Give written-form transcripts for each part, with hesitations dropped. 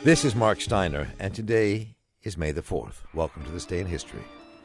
This is Mark Steiner, and today is May the 4th. Welcome to This Day in History.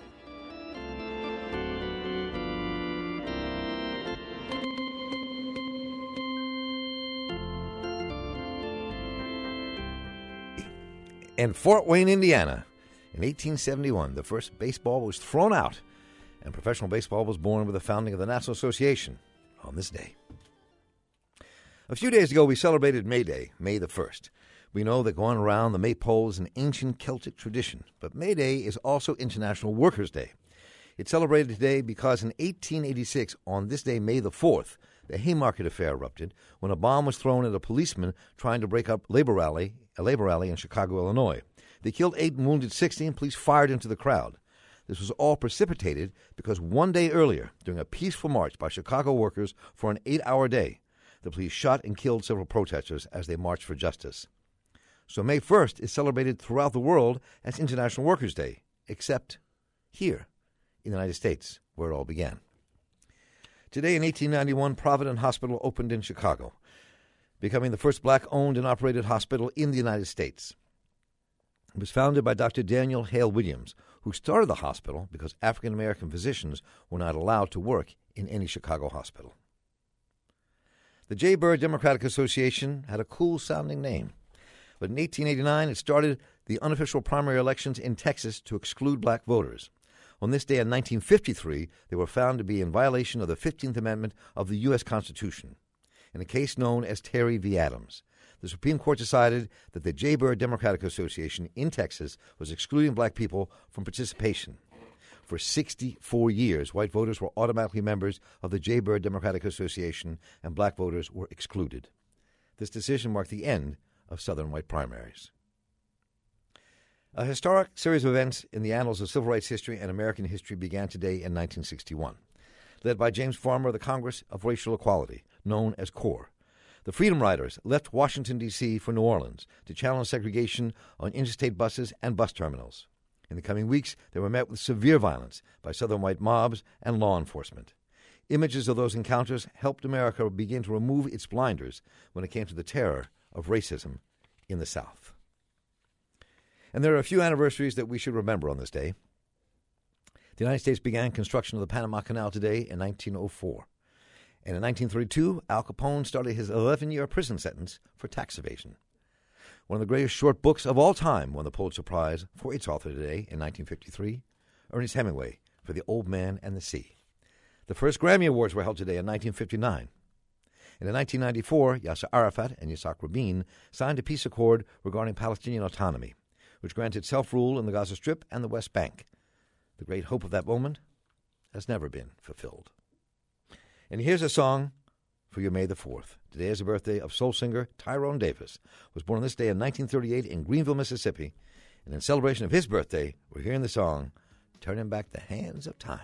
In Fort Wayne, Indiana, in 1871, the first baseball was thrown out, and professional baseball was born with the founding of the National Association on this day. A few days ago, we celebrated May Day, May the 1st. We know that going around the maypole is an ancient Celtic tradition, but May Day is also International Workers' Day. It's celebrated today because in 1886, on this day, May the 4th, the Haymarket Affair erupted when a bomb was thrown at a policeman trying to break up a labor rally in Chicago, Illinois. They killed 8 and wounded 60, and police fired into the crowd. This was all precipitated because one day earlier, during a peaceful march by Chicago workers for an 8-hour day, the police shot and killed several protesters as they marched for justice. So May 1st is celebrated throughout the world as International Workers' Day, except here in the United States, where it all began. Today in 1891, Providence Hospital opened in Chicago, becoming the first black-owned and operated hospital in the United States. It was founded by Dr. Daniel Hale Williams, who started the hospital because African-American physicians were not allowed to work in any Chicago hospital. The Jay Bird Democratic Association had a cool-sounding name. But in 1889, it started the unofficial primary elections in Texas to exclude black voters. On this day in 1953, they were found to be in violation of the 15th Amendment of the U.S. Constitution. In a case known as Terry v. Adams, the Supreme Court decided that the Jay Bird Democratic Association in Texas was excluding black people from participation. For 64 years, white voters were automatically members of the Jay Bird Democratic Association, and black voters were excluded. This decision marked the end of Southern white primaries. A historic series of events in the annals of civil rights history and American history began today in 1961. Led by James Farmer, the Congress of Racial Equality, known as CORE. The Freedom Riders left Washington, D.C. for New Orleans to challenge segregation on interstate buses and bus terminals. In the coming weeks, they were met with severe violence by Southern white mobs and law enforcement. Images of those encounters helped America begin to remove its blinders when it came to the terror of racism in the South. And there are a few anniversaries that we should remember on this day. The United States began construction of the Panama Canal today in 1904. And in 1932, Al Capone started his 11-year prison sentence for tax evasion. One of the greatest short books of all time won the Pulitzer Prize for its author today in 1953, Ernest Hemingway, for The Old Man and the Sea. The first Grammy Awards were held today in 1959. And in 1994, Yasser Arafat and Yitzhak Rabin signed a peace accord regarding Palestinian autonomy, which granted self-rule in the Gaza Strip and the West Bank. The great hope of that moment has never been fulfilled. And here's a song for your May the 4th. Today is the birthday of soul singer Tyrone Davis, who was born on this day in 1938 in Greenville, Mississippi. And in celebration of his birthday, we're hearing the song, Turning Back the Hands of Time.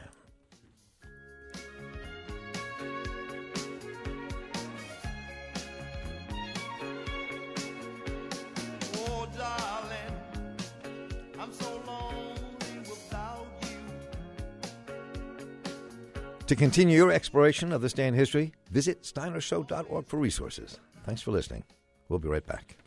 To continue your exploration of this day in history, visit steinershow.org for resources. Thanks for listening. We'll be right back.